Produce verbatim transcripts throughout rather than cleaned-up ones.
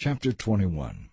Chapter twenty-one.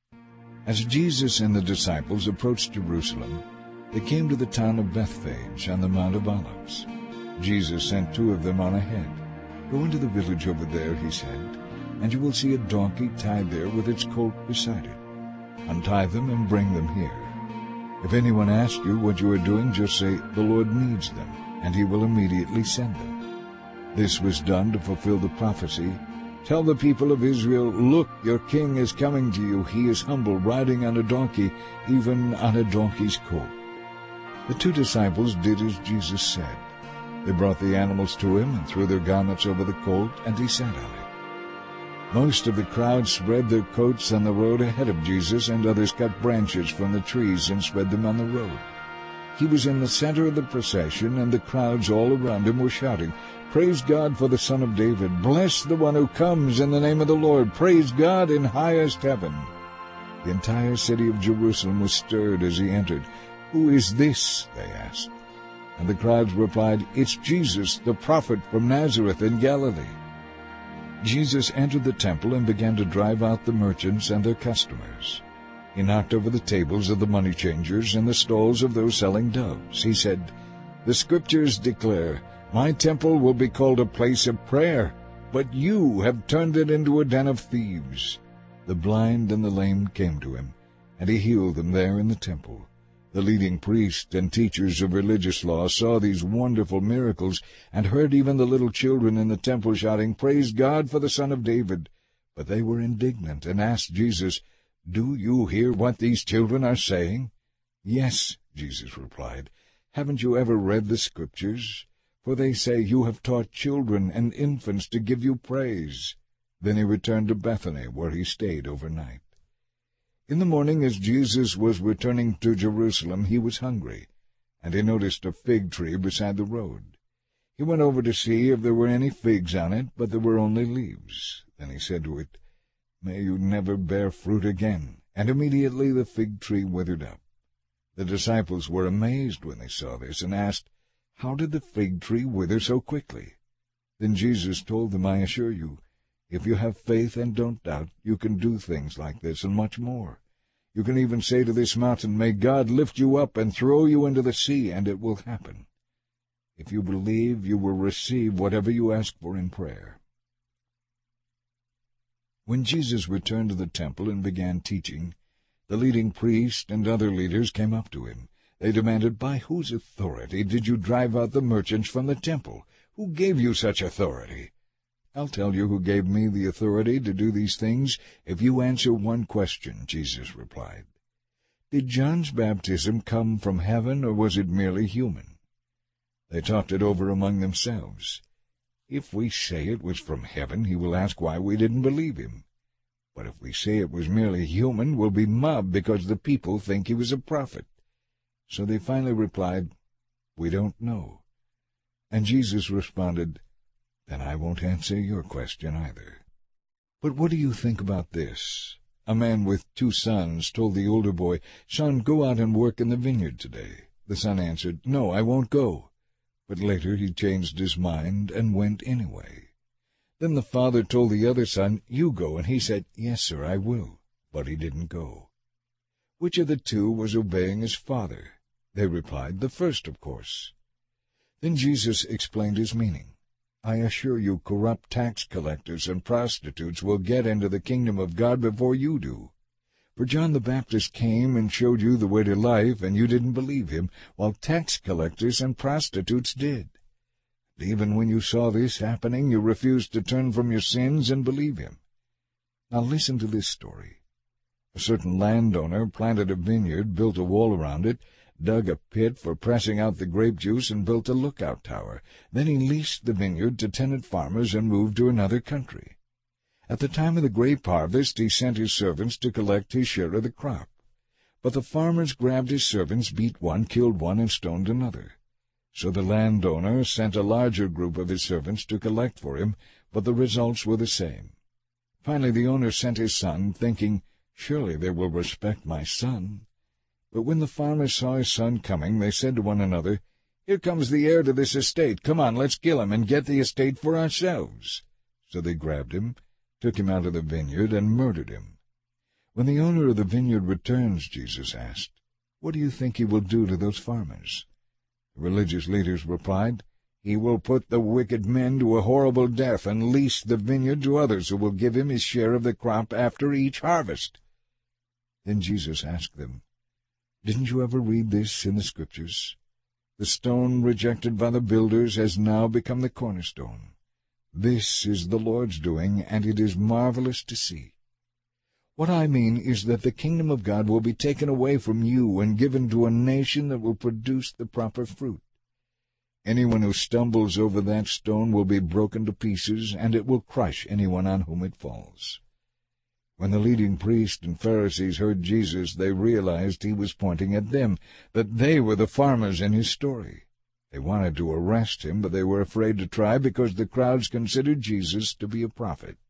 As Jesus and the disciples approached Jerusalem, they came to the town of Bethphage on the Mount of Olives. Jesus sent two of them on ahead. "Go into the village over there," he said, "and you will see a donkey tied there with its colt beside it. Untie them and bring them here. If anyone asks you what you are doing, just say, 'The Lord needs them,' and he will immediately send them." This was done to fulfill the prophecy, "Tell the people of Israel, look, your king is coming to you. He is humble, riding on a donkey, even on a donkey's colt." The two disciples did as Jesus said. They brought the animals to him and threw their garments over the colt, and he sat on it. Most of the crowd spread their coats on the road ahead of Jesus, and others cut branches from the trees and spread them on the road. He was in the center of the procession, and the crowds all around him were shouting, "Praise God for the Son of David! Bless the one who comes in the name of the Lord! Praise God in highest heaven!" The entire city of Jerusalem was stirred as he entered. "Who is this?" they asked. And the crowds replied, "It's Jesus, the prophet from Nazareth in Galilee." Jesus entered the temple and began to drive out the merchants and their customers. He knocked over the tables of the money changers and the stalls of those selling doves. He said, "The Scriptures declare, 'My temple will be called a place of prayer,' but you have turned it into a den of thieves." The blind and the lame came to him, and he healed them there in the temple. The leading priests and teachers of religious law saw these wonderful miracles and heard even the little children in the temple shouting, "Praise God for the Son of David." But they were indignant and asked Jesus, "Do you hear what these children are saying?" "Yes," Jesus replied. "Haven't you ever read the Scriptures? For they say, 'You have taught children and infants to give you praise.'" Then he returned to Bethany, where he stayed overnight. In the morning, as Jesus was returning to Jerusalem, he was hungry, and he noticed a fig tree beside the road. He went over to see if there were any figs on it, but there were only leaves. Then he said to it, "May you never bear fruit again." And immediately the fig tree withered up. The disciples were amazed when they saw this, and asked, "How did the fig tree wither so quickly?" Then Jesus told them, "I assure you, if you have faith and don't doubt, you can do things like this and much more. You can even say to this mountain, 'May God lift you up and throw you into the sea,' and it will happen. If you believe, you will receive whatever you ask for in prayer." When Jesus returned to the temple and began teaching, the leading priests and other leaders came up to him. They demanded, "By whose authority did you drive out the merchants from the temple? Who gave you such authority?" "I'll tell you who gave me the authority to do these things if you answer one question," Jesus replied. "Did John's baptism come from heaven, or was it merely human?" They talked it over among themselves. "If we say it was from heaven, he will ask why we didn't believe him. But if we say it was merely human, we'll be mobbed because the people think he was a prophet." So they finally replied, "We don't know." And Jesus responded, "Then I won't answer your question either. But what do you think about this? A man with two sons told the older boy, 'Son, go out and work in the vineyard today.' The son answered, 'No, I won't go.' But later he changed his mind and went anyway. Then the father told the other son, 'You go,' and he said, 'Yes, sir, I will.' But he didn't go. Which of the two was obeying his father?" They replied, "The first, of course." Then Jesus explained his meaning. "I assure you, corrupt tax collectors and prostitutes will get into the kingdom of God before you do. For John the Baptist came and showed you the way to life, and you didn't believe him, while tax collectors and prostitutes did. And even when you saw this happening, you refused to turn from your sins and believe him." Now listen to this story. A certain landowner planted a vineyard, built a wall around it, dug a pit for pressing out the grape juice, and built a lookout tower. Then he leased the vineyard to tenant farmers and moved to another country. At the time of the grape harvest, he sent his servants to collect his share of the crop. But the farmers grabbed his servants, beat one, killed one, and stoned another. So the landowner sent a larger group of his servants to collect for him, but the results were the same. Finally the owner sent his son, thinking, "Surely they will respect my son." But when the farmers saw his son coming, they said to one another, "Here comes the heir to this estate. Come on, let's kill him and get the estate for ourselves." So they grabbed him, took him out of the vineyard, and murdered him. When the owner of the vineyard returns, Jesus asked, "What do you think he will do to those farmers?" The religious leaders replied, "He will put the wicked men to a horrible death and lease the vineyard to others who will give him his share of the crop after each harvest." Then Jesus asked them, "Didn't you ever read this in the Scriptures? The stone rejected by the builders has now become the cornerstone. This is the Lord's doing, and it is marvelous to see." What I mean is that the kingdom of God will be taken away from you and given to a nation that will produce the proper fruit. Anyone who stumbles over that stone will be broken to pieces, and it will crush anyone on whom it falls. When the leading priests and Pharisees heard Jesus, they realized he was pointing at them, that they were the farmers in his story. They wanted to arrest him, but they were afraid to try because the crowds considered Jesus to be a prophet.